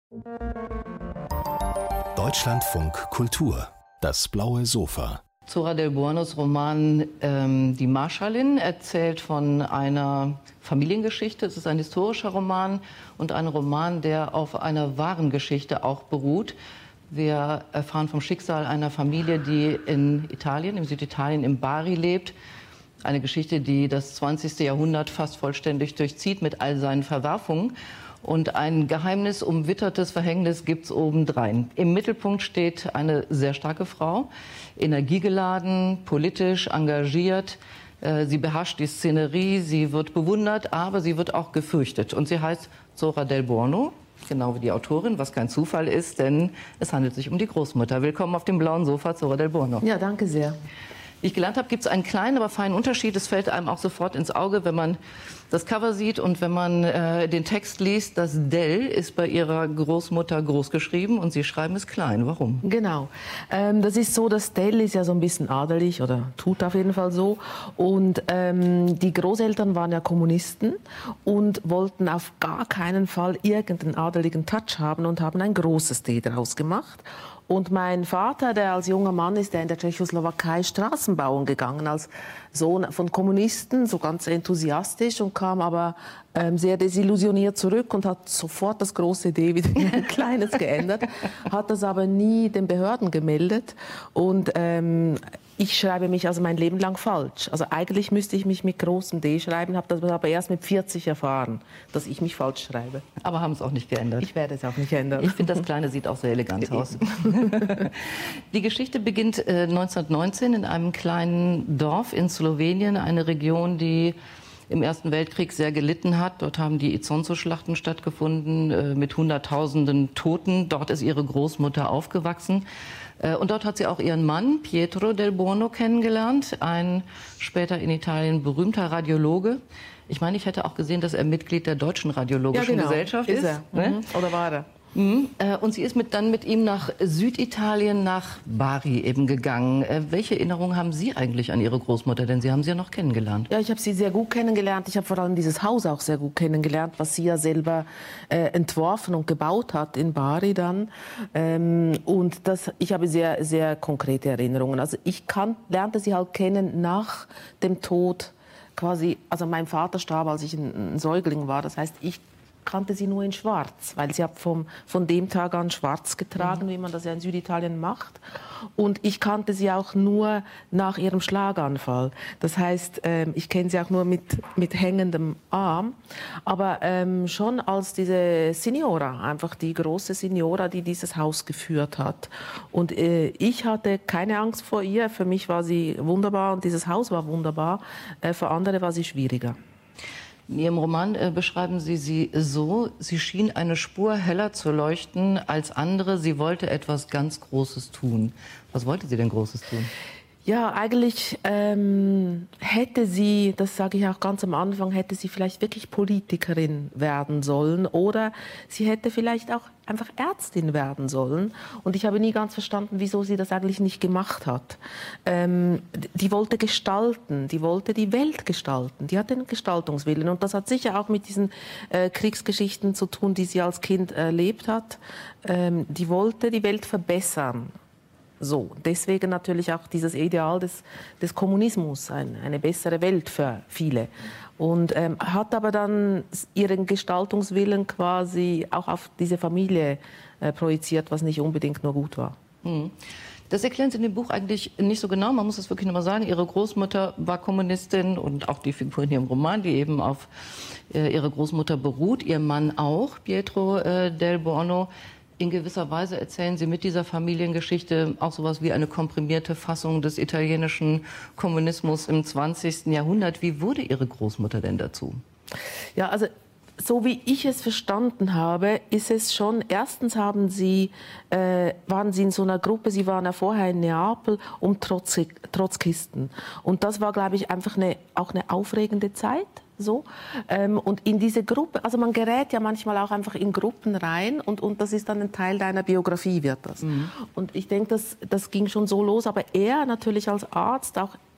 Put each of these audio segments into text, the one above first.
Deutschlandfunk Kultur, das blaue Sofa. Zora del Buonos Roman Die Marschallin erzählt von einer Familiengeschichte. Es ist ein historischer Roman und ein Roman, der auf einer wahren Geschichte auch beruht. Wir erfahren vom Schicksal einer Familie, die in Italien, im Süditalien, im Bari lebt. Eine Geschichte, die das 20. Jahrhundert fast vollständig durchzieht mit all seinen Verwerfungen. Und ein geheimnisumwittertes Verhängnis gibt es obendrein. Im Mittelpunkt steht eine sehr starke Frau, energiegeladen, politisch engagiert. Sie beherrscht die Szenerie, sie wird bewundert, aber sie wird auch gefürchtet. Und sie heißt Zora del Buono, genau wie die Autorin, was kein Zufall ist, denn es handelt sich um die Großmutter. Willkommen auf dem blauen Sofa, Zora del Buono. Ja, danke sehr. Wie ich gelernt habe, gibt es einen kleinen, aber feinen Unterschied. Es fällt einem auch sofort ins Auge, wenn man das Cover sieht und wenn man den Text liest. Das Del ist bei ihrer Großmutter groß geschrieben und Sie schreiben es klein. Warum? Genau. Das ist so, das Del ist ja so ein bisschen adelig oder tut auf jeden Fall so. Und die Großeltern waren ja Kommunisten und wollten auf gar keinen Fall irgendeinen adeligen Touch haben und haben ein großes D draus gemacht. Und mein Vater, der als junger Mann ist, der in der Tschechoslowakei Straßen bauen gegangen, als Sohn von Kommunisten, so ganz enthusiastisch, und kam aber sehr desillusioniert zurück und hat sofort das große D wieder in ein kleines geändert, hat das aber nie den Behörden gemeldet. Und ich schreibe mich also mein Leben lang falsch. Also eigentlich müsste ich mich mit großem D schreiben, habe das aber erst mit 40 erfahren, dass ich mich falsch schreibe. Aber haben es auch nicht geändert. Ich werde es auch nicht ändern. Ich finde, das Kleine sieht auch sehr elegant aus. Die Geschichte beginnt 1919 in einem kleinen Dorf in Slowenien, eine Region, die im Ersten Weltkrieg sehr gelitten hat. Dort haben die Isonzo-Schlachten stattgefunden mit Hunderttausenden Toten. Dort ist ihre Großmutter aufgewachsen. Und dort hat sie auch ihren Mann, Pietro del Buono, kennengelernt, ein später in Italien berühmter Radiologe. Ich meine, ich hätte auch gesehen, dass er Mitglied der Deutschen Radiologischen Gesellschaft ist. Er. Ne? Oder war er? Und sie ist dann mit ihm nach Süditalien, nach Bari eben gegangen. Welche Erinnerungen haben Sie eigentlich an Ihre Großmutter? Denn Sie haben sie ja noch kennengelernt. Ja, ich habe sie sehr gut kennengelernt. Ich habe vor allem dieses Haus auch sehr gut kennengelernt, was sie ja selber entworfen und gebaut hat in Bari dann. Und ich habe sehr, sehr konkrete Erinnerungen. Also ich lernte sie halt kennen nach dem Tod quasi. Also mein Vater starb, als ich ein Säugling war. Das heißt, ich kannte sie nur in Schwarz, weil sie hat von dem Tag an schwarz getragen, wie man das ja in Süditalien macht. Und ich kannte sie auch nur nach ihrem Schlaganfall. Das heißt, ich kenne sie auch nur mit hängendem Arm. Aber schon als diese Signora, einfach die große Signora, die dieses Haus geführt hat. Und ich hatte keine Angst vor ihr. Für mich war sie wunderbar und dieses Haus war wunderbar. Für andere war sie schwieriger. In Ihrem Roman beschreiben Sie sie so, sie schien eine Spur heller zu leuchten als andere. Sie wollte etwas ganz Großes tun. Was wollte sie denn Großes tun? Ja, eigentlich hätte sie, das sage ich auch ganz am Anfang, hätte sie vielleicht wirklich Politikerin werden sollen oder sie hätte vielleicht auch einfach Ärztin werden sollen. Und ich habe nie ganz verstanden, wieso sie das eigentlich nicht gemacht hat. Die wollte gestalten, die wollte die Welt gestalten, die hat den Gestaltungswillen. Und das hat sicher auch mit diesen Kriegsgeschichten zu tun, die sie als Kind erlebt hat. Die wollte die Welt verbessern. So, deswegen natürlich auch dieses Ideal des Kommunismus, eine bessere Welt für viele. Und hat aber dann ihren Gestaltungswillen quasi auch auf diese Familie projiziert, was nicht unbedingt nur gut war. Das erklären Sie in dem Buch eigentlich nicht so genau. Man muss das wirklich nochmal sagen. Ihre Großmutter war Kommunistin und auch die Figur in Ihrem Roman, die eben auf ihre Großmutter beruht. Ihr Mann auch, Pietro del Buono. In gewisser Weise erzählen Sie mit dieser Familiengeschichte auch sowas wie eine komprimierte Fassung des italienischen Kommunismus im 20. Jahrhundert. Wie wurde Ihre Großmutter denn dazu? Ja, also so wie ich es verstanden habe, ist es schon, erstens waren sie in so einer Gruppe, sie waren ja vorher in Neapel, Trotzkisten. Und das war, glaube ich, einfach auch eine aufregende Zeit. So. Und in diese Gruppe, also man gerät ja manchmal auch einfach in Gruppen rein und das ist dann ein Teil deiner Biografie, wird das. Und ich denke, das ging schon so los, aber er natürlich als Arzt, auch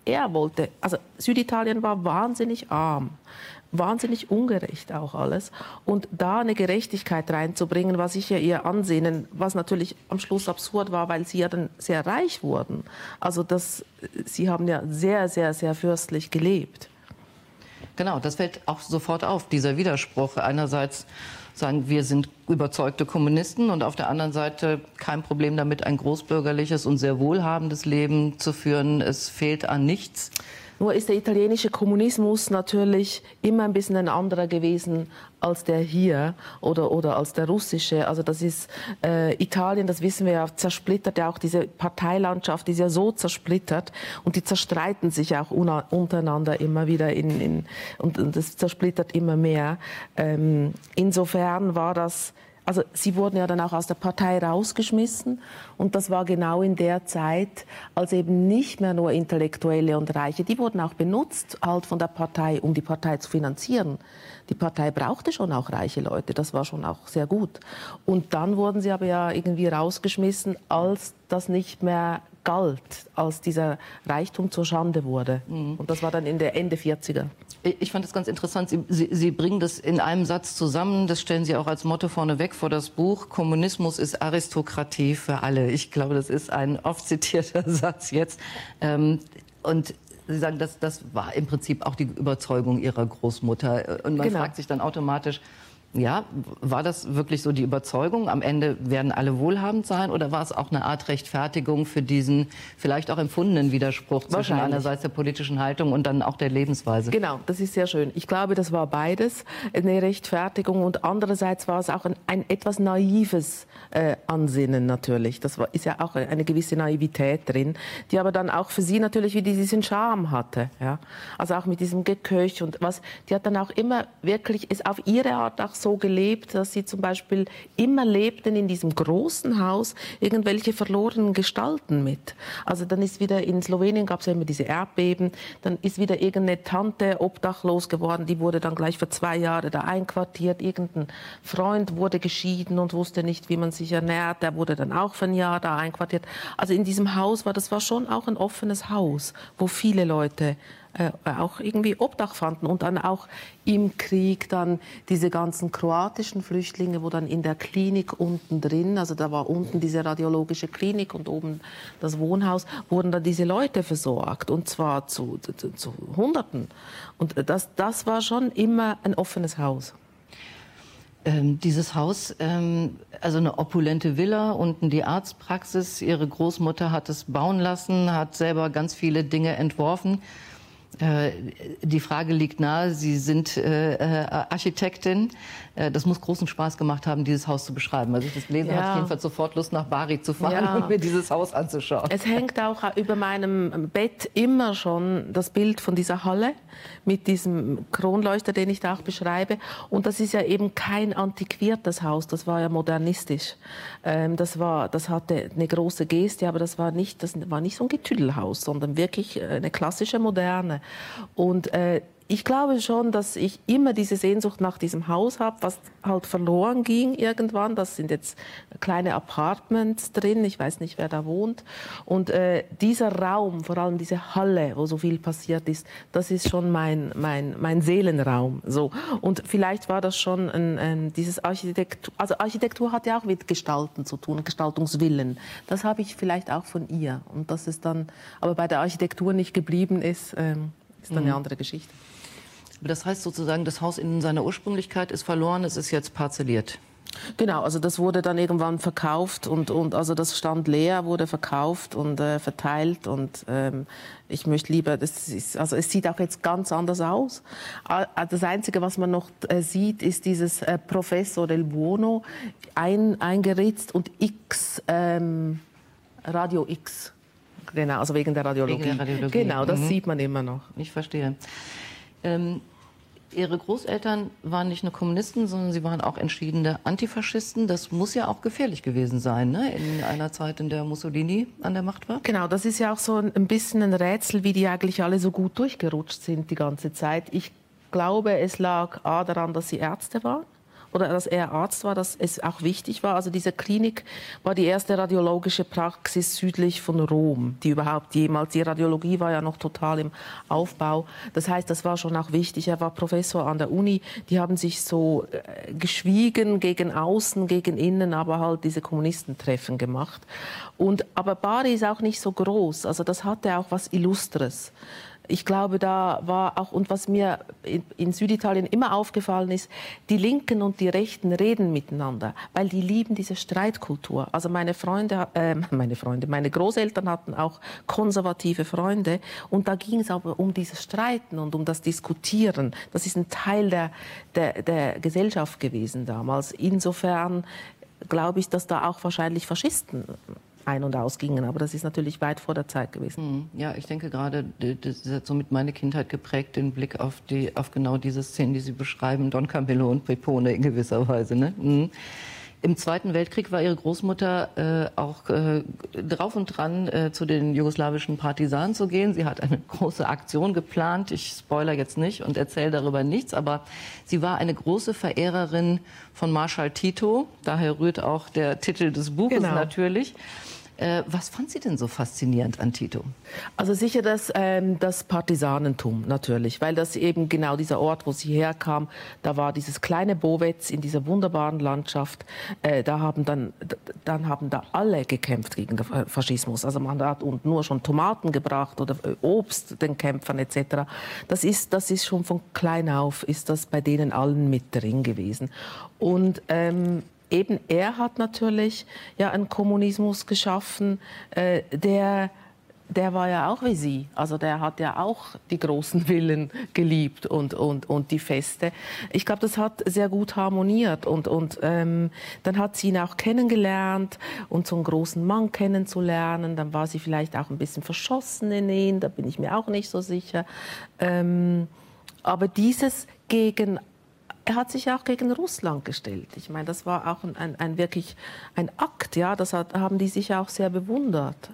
er wollte, also Süditalien war wahnsinnig arm, wahnsinnig ungerecht auch alles. Und da eine Gerechtigkeit reinzubringen, war sicher ihr Ansehen, was natürlich am Schluss absurd war, weil sie ja dann sehr reich wurden. Also sie haben ja sehr, sehr, sehr fürstlich gelebt. Genau, das fällt auch sofort auf, dieser Widerspruch. Einerseits sagen, wir sind überzeugte Kommunisten und auf der anderen Seite kein Problem damit, ein großbürgerliches und sehr wohlhabendes Leben zu führen. Es fehlt an nichts. Nur ist der italienische Kommunismus natürlich immer ein bisschen ein anderer gewesen als der hier oder als der russische. Also das ist Italien, das wissen wir ja, zersplittert ja auch diese Parteilandschaft, die ist ja so zersplittert und die zerstreiten sich auch untereinander immer wieder und das zersplittert immer mehr. Insofern war das. Also sie wurden ja dann auch aus der Partei rausgeschmissen und das war genau in der Zeit, als eben nicht mehr nur Intellektuelle und Reiche, die wurden auch benutzt halt von der Partei, um die Partei zu finanzieren. Die Partei brauchte schon auch reiche Leute, das war schon auch sehr gut. Und dann wurden sie aber ja irgendwie rausgeschmissen, als das nicht mehr galt, als dieser Reichtum zur Schande wurde. Und das war dann in der Ende 40er. Ich fand das ganz interessant. Sie bringen das in einem Satz zusammen. Das stellen Sie auch als Motto vorneweg vor das Buch. Kommunismus ist Aristokratie für alle. Ich glaube, das ist ein oft zitierter Satz jetzt. Und Sie sagen, das war im Prinzip auch die Überzeugung Ihrer Großmutter. Und man fragt sich dann automatisch, ja, war das wirklich so die Überzeugung? Am Ende werden alle wohlhabend sein? Oder war es auch eine Art Rechtfertigung für diesen vielleicht auch empfundenen Widerspruch zwischen einerseits der politischen Haltung und dann auch der Lebensweise? Genau, das ist sehr schön. Ich glaube, das war beides, eine Rechtfertigung. Und andererseits war es auch ein etwas naives Ansinnen natürlich. Ist ja auch eine gewisse Naivität drin, die aber dann auch für sie natürlich wieder diesen Charme hatte. Ja? Also auch mit diesem Geköch und was. Die hat dann auch immer wirklich, ist auf ihre Art auch so gelebt, dass sie zum Beispiel immer lebten in diesem großen Haus irgendwelche verlorenen Gestalten mit. Also dann ist wieder in Slowenien gab es ja immer diese Erdbeben, dann ist wieder irgendeine Tante obdachlos geworden, die wurde dann gleich für 2 Jahre da einquartiert. Irgendein Freund wurde geschieden und wusste nicht, wie man sich ernährt, der wurde dann auch für ein Jahr da einquartiert. Also in diesem Haus das war schon auch ein offenes Haus, wo viele Leute auch irgendwie Obdach fanden und dann auch im Krieg dann diese ganzen kroatischen Flüchtlinge, wo dann in der Klinik unten drin, also da war unten diese radiologische Klinik und oben das Wohnhaus, wurden dann diese Leute versorgt und zwar zu Hunderten. Und das war schon immer ein offenes Haus. Dieses Haus, also eine opulente Villa, unten die Arztpraxis. Ihre Großmutter hat es bauen lassen, hat selber ganz viele Dinge entworfen. Die Frage liegt nahe, Sie sind Architektin. Das muss großen Spaß gemacht haben, dieses Haus zu beschreiben. Als ich das gelesen habe, habe ich jedenfalls sofort Lust, nach Bari zu fahren und mir dieses Haus anzuschauen. Es hängt auch über meinem Bett immer schon das Bild von dieser Halle mit diesem Kronleuchter, den ich da auch beschreibe. Und das ist ja eben kein antiquiertes Haus, das war ja modernistisch. Das hatte eine große Geste, aber das war nicht so ein Getüdelhaus, sondern wirklich eine klassische Moderne. Und ich glaube schon, dass ich immer diese Sehnsucht nach diesem Haus habe, was halt verloren ging irgendwann. Das sind jetzt kleine Apartments drin, ich weiß nicht, wer da wohnt. Und dieser Raum, vor allem diese Halle, wo so viel passiert ist, das ist schon mein Seelenraum. So. Und vielleicht war das schon dieses Architektur, also Architektur hat ja auch mit Gestalten zu tun, Gestaltungswillen. Das habe ich vielleicht auch von ihr. Und dass es dann aber bei der Architektur nicht geblieben ist, ist dann eine andere Geschichte. Das heißt sozusagen, das Haus in seiner Ursprünglichkeit ist verloren, es ist jetzt parzelliert. Genau, also das wurde dann irgendwann verkauft und also das stand leer, wurde verkauft und verteilt und ich möchte lieber, also es sieht auch jetzt ganz anders aus. Das Einzige, was man noch sieht, ist dieses Professor del Buono eingeritzt und X, Radio X. Genau, also wegen der Radiologie. Wegen der Radiologie. Genau, das sieht man immer noch. Ich verstehe. Ihre Großeltern waren nicht nur Kommunisten, sondern sie waren auch entschiedene Antifaschisten. Das muss ja auch gefährlich gewesen sein, ne? In einer Zeit, in der Mussolini an der Macht war. Genau, das ist ja auch so ein bisschen ein Rätsel, wie die eigentlich alle so gut durchgerutscht sind die ganze Zeit. Ich glaube, es lag daran, dass sie Ärzte waren oder dass er Arzt war, dass es auch wichtig war. Also diese Klinik war die erste radiologische Praxis südlich von Rom, die überhaupt jemals, die Radiologie war ja noch total im Aufbau. Das heißt, das war schon auch wichtig. Er war Professor an der Uni, die haben sich so geschwiegen gegen außen, gegen innen, aber halt diese Kommunistentreffen gemacht. Aber Bari ist auch nicht so groß, also das hatte auch was Illustres. Ich glaube, da war auch, und was mir in Süditalien immer aufgefallen ist, die Linken und die Rechten reden miteinander, weil die lieben diese Streitkultur. Also meine Großeltern hatten auch konservative Freunde und da ging es aber um dieses Streiten und um das Diskutieren. Das ist ein Teil der Gesellschaft gewesen damals. Insofern glaube ich, dass da auch wahrscheinlich Faschisten ein- und ausgingen. Aber das ist natürlich weit vor der Zeit gewesen. Ja, ich denke gerade, das hat somit meine Kindheit geprägt, den Blick auf genau diese Szenen, die Sie beschreiben, Don Camillo und Pepone in gewisser Weise. Ne? Im Zweiten Weltkrieg war Ihre Großmutter auch drauf und dran, zu den jugoslawischen Partisanen zu gehen. Sie hat eine große Aktion geplant. Ich spoilere jetzt nicht und erzähle darüber nichts, aber sie war eine große Verehrerin von Marschall Tito. Daher rührt auch der Titel des Buches natürlich. Was fand Sie denn so faszinierend an Tito? Also sicher das Partisanentum natürlich, weil das eben genau dieser Ort, wo sie herkam, da war dieses kleine Bowetz in dieser wunderbaren Landschaft. Da haben dann da alle gekämpft gegen den Faschismus. Also man hat nur schon Tomaten gebracht oder Obst den Kämpfern etc. Das ist schon von klein auf, ist das bei denen allen mit drin gewesen. Und eben er hat natürlich einen Kommunismus geschaffen, der war ja auch wie Sie. Also der hat ja auch die großen Villen geliebt und die Feste. Ich glaube, das hat sehr gut harmoniert. Und dann hat sie ihn auch kennengelernt und so einen großen Mann kennenzulernen. Dann war sie vielleicht auch ein bisschen verschossen in ihn, da bin ich mir auch nicht so sicher. Aber dieses er hat sich auch gegen Russland gestellt. Ich meine, das war auch wirklich ein Akt, ja. Das haben die sich auch sehr bewundert.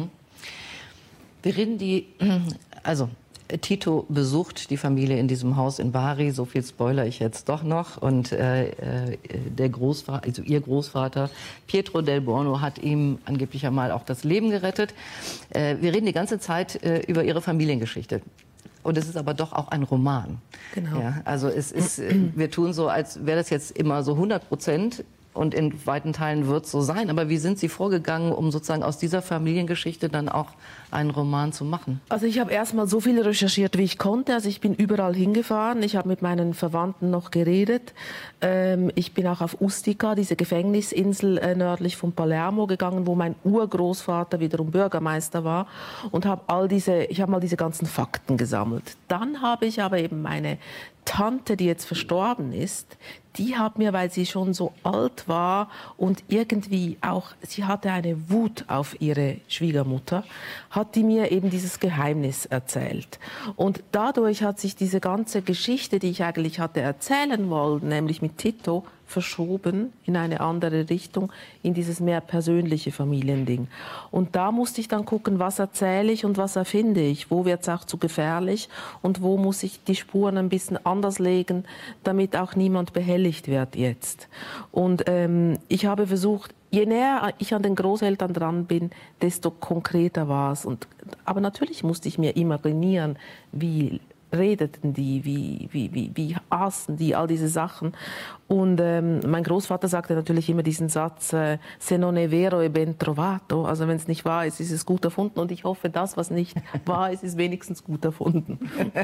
Wir reden also Tito besucht die Familie in diesem Haus in Bari, so viel spoiler ich jetzt doch noch. Und der Großvater, also ihr Großvater, Pietro del Buono, hat ihm angeblich einmal auch das Leben gerettet. Wir reden die ganze Zeit über ihre Familiengeschichte. Und es ist aber doch auch ein Roman. Genau. Ja, also wir tun so, als wäre das jetzt immer so 100%. Und in weiten Teilen wird es so sein. Aber wie sind Sie vorgegangen, um sozusagen aus dieser Familiengeschichte dann auch einen Roman zu machen? Also ich habe erst mal so viel recherchiert, wie ich konnte. Also ich bin überall hingefahren. Ich habe mit meinen Verwandten noch geredet. Ich bin auch auf Ustica, diese Gefängnisinsel nördlich von Palermo gegangen, wo mein Urgroßvater wiederum Bürgermeister war. Und ich habe mal diese ganzen Fakten gesammelt. Dann habe ich aber eben meine Tante, die jetzt verstorben ist, die hat mir, weil sie schon so alt war und irgendwie auch, sie hatte eine Wut auf ihre Schwiegermutter, hat die mir eben dieses Geheimnis erzählt. Und dadurch hat sich diese ganze Geschichte, die ich eigentlich hatte erzählen wollen, nämlich mit Tito, verschoben in eine andere Richtung, in dieses mehr persönliche Familiending. Und da musste ich dann gucken, was erzähle ich und was erfinde ich, wo wird es auch zu gefährlich und wo muss ich die Spuren ein bisschen anders legen, damit auch niemand behelligt wird jetzt. Und ich habe versucht, je näher ich an den Großeltern dran bin, desto konkreter war es. Aber natürlich musste ich mir imaginieren, wie redeten die, wie aßen die, all diese Sachen. Und mein Großvater sagte natürlich immer diesen Satz, se non è vero è ben trovato, also wenn es nicht wahr ist, ist es gut erfunden. Und ich hoffe, das, was nicht wahr ist, ist wenigstens gut erfunden.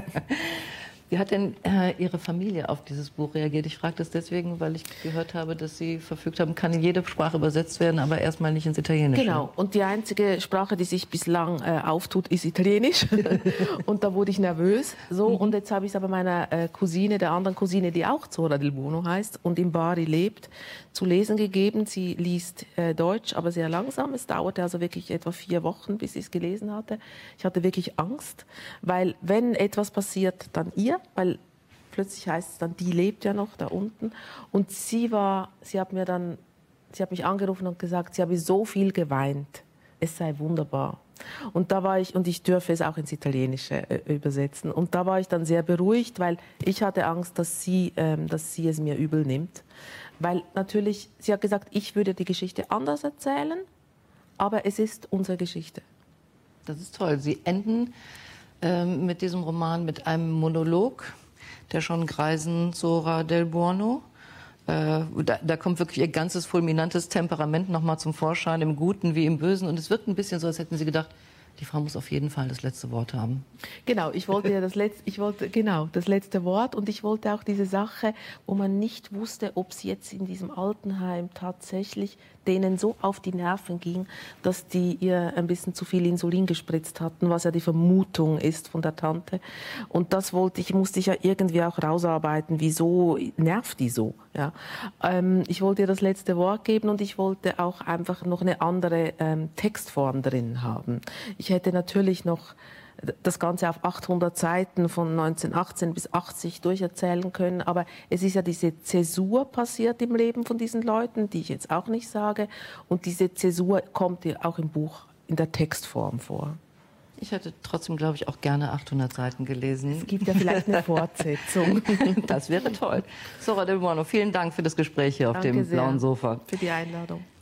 Wie hat denn Ihre Familie auf dieses Buch reagiert? Ich frage das deswegen, weil ich gehört habe, dass Sie verfügt haben, kann in jede Sprache übersetzt werden, aber erstmal nicht ins Italienische. Genau. Und die einzige Sprache, die sich bislang auftut, ist Italienisch. Und da wurde ich nervös. Und jetzt habe ich es aber meiner Cousine, der anderen Cousine, die auch Zora del Buono heißt und in Bari lebt, zu lesen gegeben. Sie liest Deutsch, aber sehr langsam. Es dauerte also wirklich etwa 4 Wochen, bis sie es gelesen hatte. Ich hatte wirklich Angst, weil wenn etwas passiert, dann ihr, weil plötzlich heißt es dann, die lebt ja noch da unten. Und sie hat mich angerufen und gesagt, sie habe so viel geweint. Es sei wunderbar. Und da war ich, und ich dürfe es auch ins Italienische übersetzen. Und da war ich dann sehr beruhigt, weil ich hatte Angst, dass sie es mir übel nimmt. Weil natürlich, sie hat gesagt, ich würde die Geschichte anders erzählen, aber es ist unsere Geschichte. Das ist toll. Sie enden mit diesem Roman mit einem Monolog der schon greisen Zora del Buono. Da kommt wirklich ihr ganzes fulminantes Temperament nochmal zum Vorschein, im Guten wie im Bösen. Und es wirkt ein bisschen so, als hätten Sie gedacht, die Frau muss auf jeden Fall das letzte Wort haben. Genau, ich wollte ja das letzte Wort, und ich wollte auch diese Sache, wo man nicht wusste, ob sie jetzt in diesem Altenheim tatsächlich denen so auf die Nerven ging, dass die ihr ein bisschen zu viel Insulin gespritzt hatten, was ja die Vermutung ist von der Tante. Und das musste ich ja irgendwie auch rausarbeiten, wieso nervt die so. Ja. Ich wollte ihr das letzte Wort geben, und ich wollte auch einfach noch eine andere Textform drin haben. Ich hätte natürlich noch das Ganze auf 800 Seiten von 1918 bis 80 durcherzählen können. Aber es ist ja diese Zäsur passiert im Leben von diesen Leuten, die ich jetzt auch nicht sage. Und diese Zäsur kommt ja auch im Buch in der Textform vor. Ich hätte trotzdem, glaube ich, auch gerne 800 Seiten gelesen. Es gibt ja vielleicht eine Fortsetzung. Das wäre toll. Zora del Buono, vielen Dank für das Gespräch hier auf dem blauen Sofa. Für die Einladung.